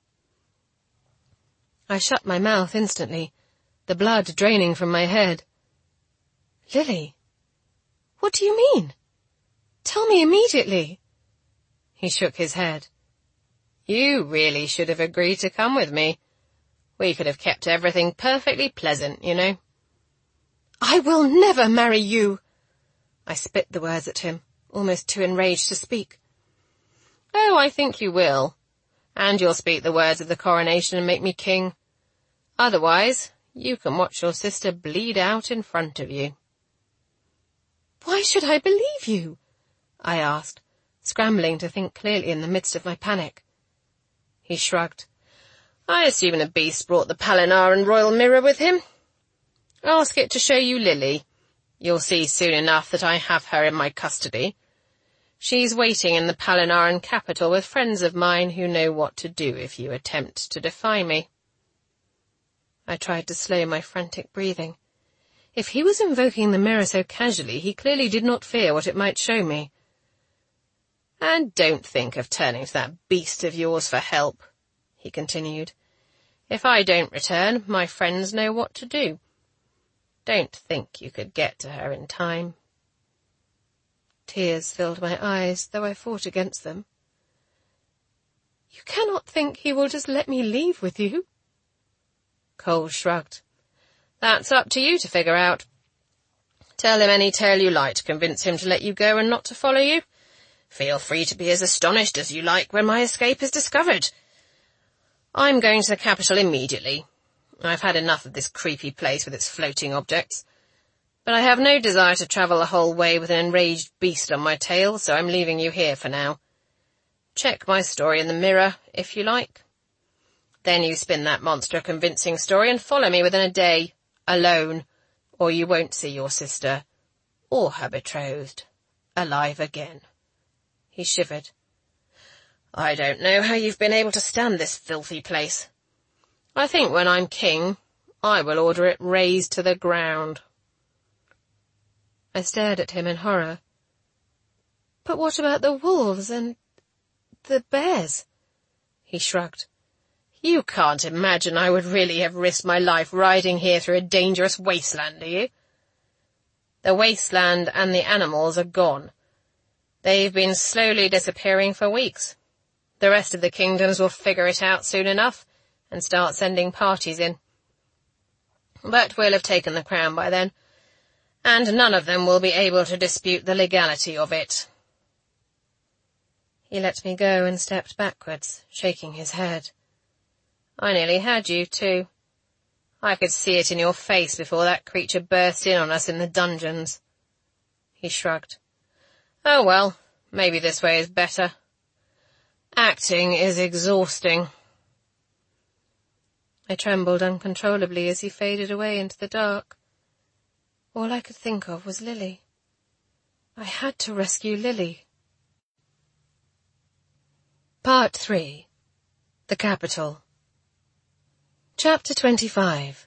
I shut my mouth instantly, the blood draining from my head. "Lily, what do you mean? Tell me immediately." He shook his head. "You really should have agreed to come with me. We could have kept everything perfectly pleasant, you know." "I will never marry you." I spit the words at him, almost too enraged to speak. "Oh, I think you will. And you'll speak the words of the coronation and make me king. Otherwise, you can watch your sister bleed out in front of you." "Why should I believe you?" I asked, scrambling to think clearly in the midst of my panic. He shrugged. "I assume the beast brought the Palinar and royal mirror with him. Ask it to show you Lily. You'll see soon enough that I have her in my custody. She's waiting in the Palinaran capital with friends of mine who know what to do if you attempt to defy me." I tried to slow my frantic breathing. If he was invoking the mirror so casually, he clearly did not fear what it might show me. "And don't think of turning to that beast of yours for help," he continued. "If I don't return, my friends know what to do. Don't think you could get to her in time." Tears filled my eyes, though I fought against them. "You cannot think he will just let me leave with you?" Cole shrugged. "That's up to you to figure out. Tell him any tale you like to convince him to let you go and not to follow you. Feel free to be as astonished as you like when my escape is discovered. I'm going to the capital immediately. I've had enough of this creepy place with its floating objects. But I have no desire to travel the whole way with an enraged beast on my tail, so I'm leaving you here for now. Check my story in the mirror, if you like. Then you spin that monster a convincing story and follow me within a day, alone, or you won't see your sister, or her betrothed, alive again." He shivered. "I don't know how you've been able to stand this filthy place. I think when I'm king, I will order it razed to the ground." I stared at him in horror. "But what about the wolves and the bears?" He shrugged. "You can't imagine I would really have risked my life riding here through a dangerous wasteland, do you? The wasteland and the animals are gone. They've been slowly disappearing for weeks. The rest of the kingdoms will figure it out soon enough and start sending parties in. But we'll have taken the crown by then, and none of them will be able to dispute the legality of it." He let me go and stepped backwards, shaking his head. "I nearly had you, too. I could see it in your face before that creature burst in on us in the dungeons." He shrugged. "Oh well, maybe this way is better. Acting is exhausting." I trembled uncontrollably as he faded away into the dark. All I could think of was Lily. I had to rescue Lily. Part 3. The Capital. Chapter 25.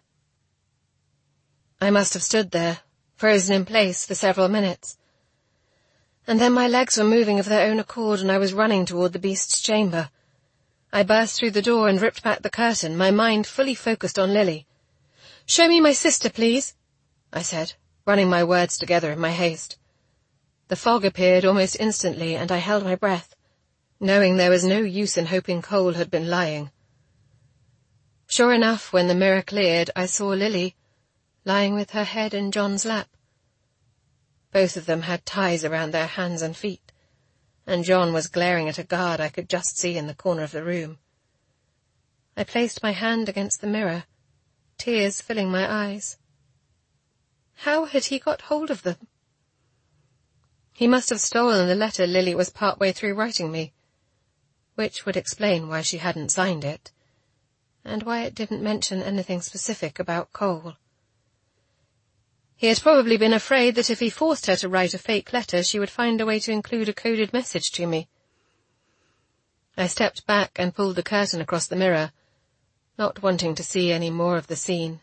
I must have stood there, frozen in place, for several minutes. And then my legs were moving of their own accord, and I was running toward the beast's chamber. I burst through the door and ripped back the curtain, my mind fully focused on Lily. "Show me my sister, please," I said, running my words together in my haste. The fog appeared almost instantly, and I held my breath, knowing there was no use in hoping Cole had been lying. Sure enough, when the mirror cleared, I saw Lily, lying with her head in John's lap. Both of them had ties around their hands and feet, and John was glaring at a guard I could just see in the corner of the room. I placed my hand against the mirror, tears filling my eyes. How had he got hold of them? He must have stolen the letter Lily was part way through writing me, which would explain why she hadn't signed it, and why it didn't mention anything specific about Cole. He had probably been afraid that if he forced her to write a fake letter, she would find a way to include a coded message to me. I stepped back and pulled the curtain across the mirror, not wanting to see any more of the scene.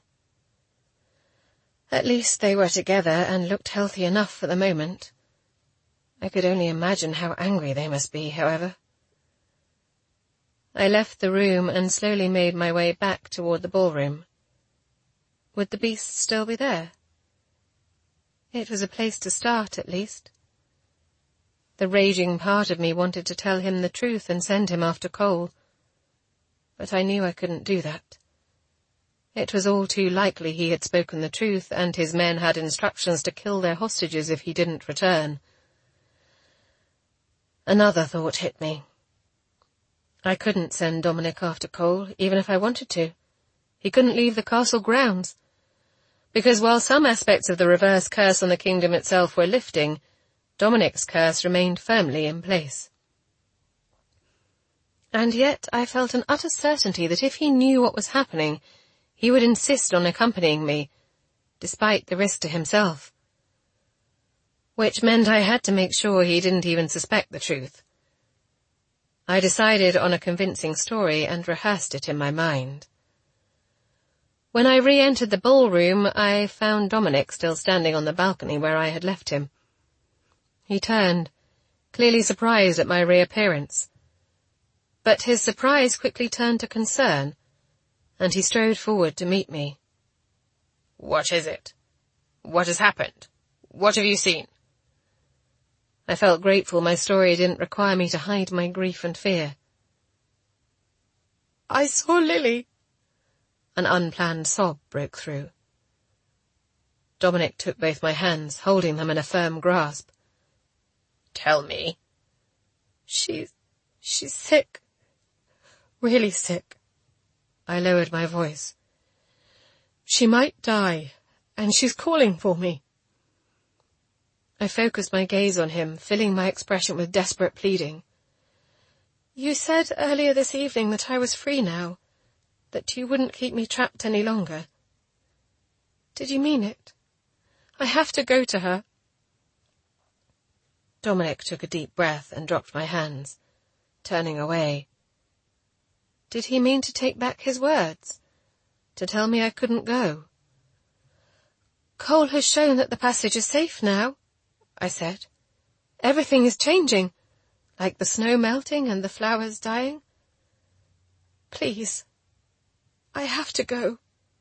At least they were together and looked healthy enough for the moment. I could only imagine how angry they must be, however. I left the room and slowly made my way back toward the ballroom. Would the beast still be there? It was a place to start, at least. The raging part of me wanted to tell him the truth and send him after Cole, but I knew I couldn't do that. It was all too likely he had spoken the truth, and his men had instructions to kill their hostages if he didn't return. Another thought hit me. I couldn't send Dominic after Cole, even if I wanted to. He couldn't leave the castle grounds, because while some aspects of the reverse curse on the kingdom itself were lifting, Dominic's curse remained firmly in place. And yet I felt an utter certainty that if he knew what was happening, he would insist on accompanying me, despite the risk to himself. Which meant I had to make sure he didn't even suspect the truth. I decided on a convincing story and rehearsed it in my mind. When I re-entered the ballroom, I found Dominic still standing on the balcony where I had left him. He turned, clearly surprised at my reappearance. But his surprise quickly turned to concern, and he strode forward to meet me. "What is it? What has happened? What have you seen?" I felt grateful my story didn't require me to hide my grief and fear. "I saw Lily." An unplanned sob broke through. Dominic took both my hands, holding them in a firm grasp. "Tell me." She's sick. Really sick." I lowered my voice. "She might die, and she's calling for me." I focused my gaze on him, filling my expression with desperate pleading. "You said earlier this evening that I was free now, that you wouldn't keep me trapped any longer. Did you mean it? I have to go to her." Dominic took a deep breath and dropped my hands, turning away. Did he mean to take back his words? To tell me I couldn't go? "Cole has shown that the passage is safe now," I said. "Everything is changing, like the snow melting and the flowers dying. Please, I have to go."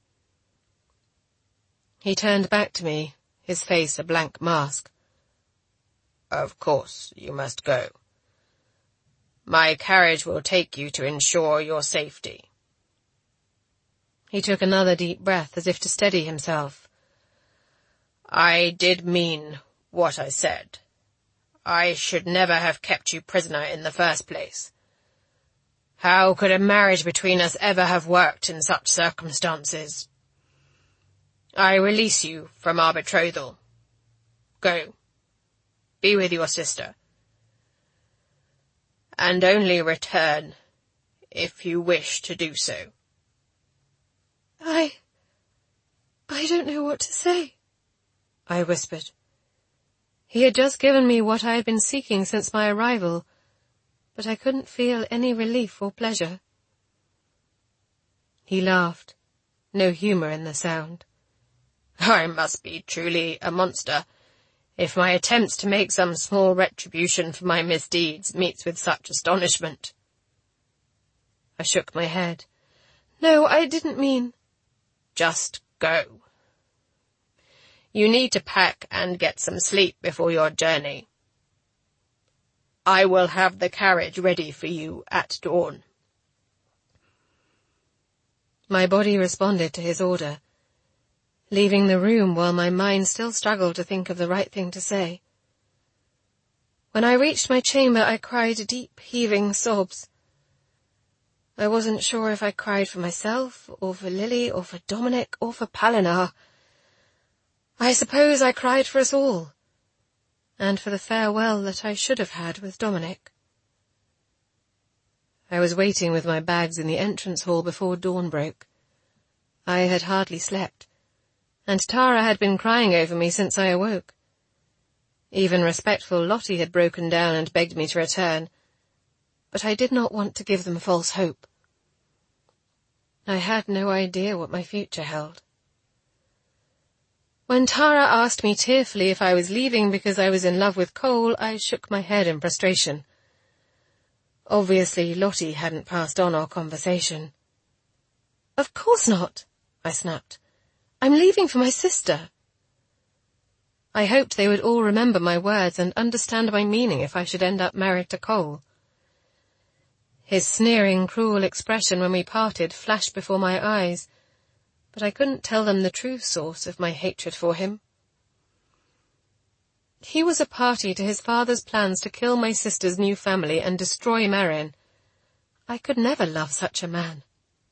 He turned back to me, his face a blank mask. "Of course you must go. My carriage will take you to ensure your safety." He took another deep breath as if to steady himself. "I did mean what I said. I should never have kept you prisoner in the first place. How could a marriage between us ever have worked in such circumstances? I release you from our betrothal. Go. Be with your sister. And only return if you wish to do so." I don't know what to say," I whispered. He had just given me what I had been seeking since my arrival, but I couldn't feel any relief or pleasure. He laughed, no humor in the sound. "I must be truly a monster if my attempts to make some small retribution for my misdeeds meets with such astonishment." I shook my head. "No, I didn't mean—" "Just go. You need to pack and get some sleep before your journey. I will have the carriage ready for you at dawn." My body responded to his order, leaving the room while my mind still struggled to think of the right thing to say. When I reached my chamber, I cried deep, heaving sobs. I wasn't sure if I cried for myself, or for Lily, or for Dominic, or for Palinar. I suppose I cried for us all, and for the farewell that I should have had with Dominic. I was waiting with my bags in the entrance hall before dawn broke. I had hardly slept, and Tara had been crying over me since I awoke. Even respectful Lottie had broken down and begged me to return, but I did not want to give them false hope. I had no idea what my future held. When Tara asked me tearfully if I was leaving because I was in love with Cole, I shook my head in frustration. Obviously, Lottie hadn't passed on our conversation. "Of course not," I snapped. "I'm leaving for my sister." I hoped they would all remember my words and understand my meaning if I should end up married to Cole. His sneering, cruel expression when we parted flashed before my eyes, but I couldn't tell them the true source of my hatred for him. He was a party to his father's plans to kill my sister's new family and destroy Marion. I could never love such a man.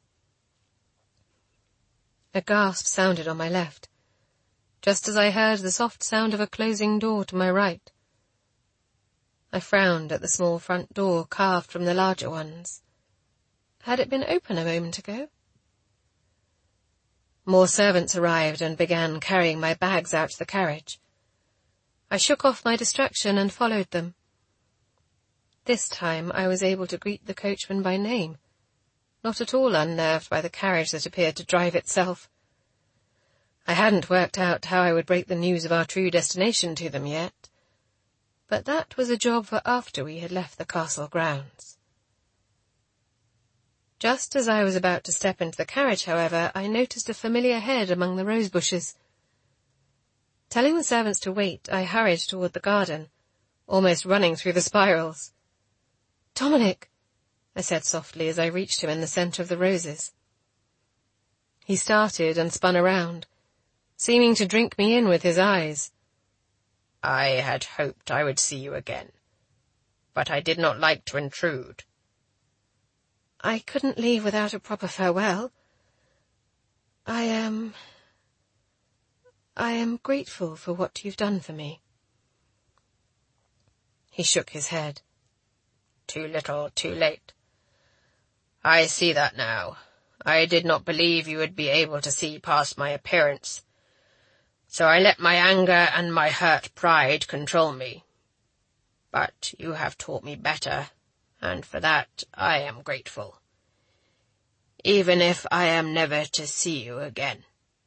A gasp sounded on my left, just as I heard the soft sound of a closing door to my right. I frowned at the small front door carved from the larger ones. Had it been open a moment ago? More servants arrived and began carrying my bags out to the carriage. I shook off my distraction and followed them. This time I was able to greet the coachman by name, not at all unnerved by the carriage that appeared to drive itself. I hadn't worked out how I would break the news of our true destination to them yet, but that was a job for after we had left the castle grounds. Just as I was about to step into the carriage, however, I noticed a familiar head among the rose bushes. Telling the servants to wait, I hurried toward the garden, almost running through the spirals. "Dominic," I said softly as I reached him in the centre of the roses. He started and spun around, seeming to drink me in with his eyes. "I had hoped I would see you again, but I did not like to intrude." "I couldn't leave without a proper farewell. I am grateful for what you've done for me." He shook his head. "Too little, too late. I see that now. I did not believe you would be able to see past my appearance, so I let my anger and my hurt pride control me. But you have taught me better, and for that I am grateful, even if I am never to see you again."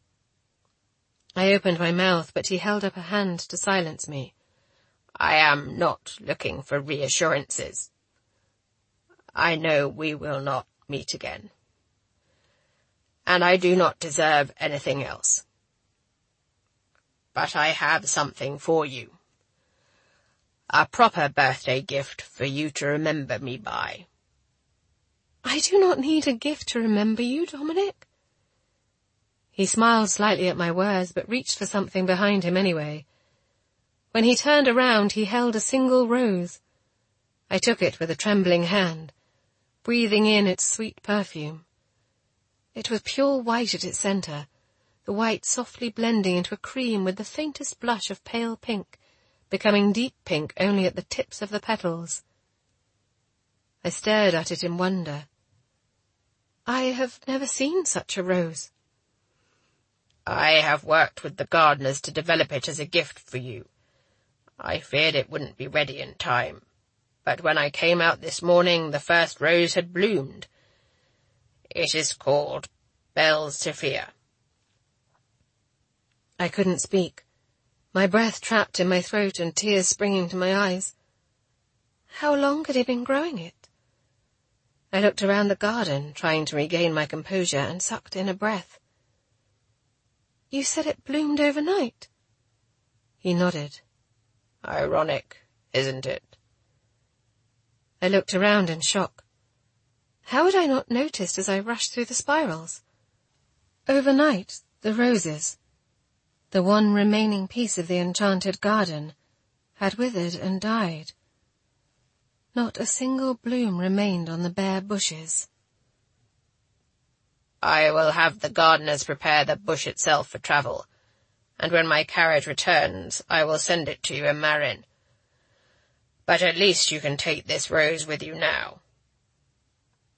I opened my mouth, but he held up a hand to silence me. "I am not looking for reassurances. I know we will not meet again, and I do not deserve anything else. But I have something for you. A proper birthday gift for you to remember me by." "I do not need a gift to remember you, Dominic." He smiled slightly at my words, but reached for something behind him anyway. When he turned around, he held a single rose. I took it with a trembling hand, breathing in its sweet perfume. It was pure white at its centre, the white softly blending into a cream with the faintest blush of pale pink, becoming deep pink only at the tips of the petals. I stared at it in wonder. I have never seen such a rose. "I have worked with the gardeners to develop it as a gift for you. I feared it wouldn't be ready in time, but when I came out this morning the first rose had bloomed. It is called Belle Sophia." I couldn't speak, my breath trapped in my throat and tears springing to my eyes. How long had he been growing it? I looked around the garden, trying to regain my composure, and sucked in a breath. "You said it bloomed overnight?" He nodded. "Ironic, isn't it?" I looked around in shock. How had I not noticed as I rushed through the spirals? Overnight, the roses, the one remaining piece of the enchanted garden, had withered and died. Not a single bloom remained on the bare bushes. I will have the gardeners prepare the bush itself for travel, and when my carriage returns I will send it to you in Marin. But at least you can take this rose with you now.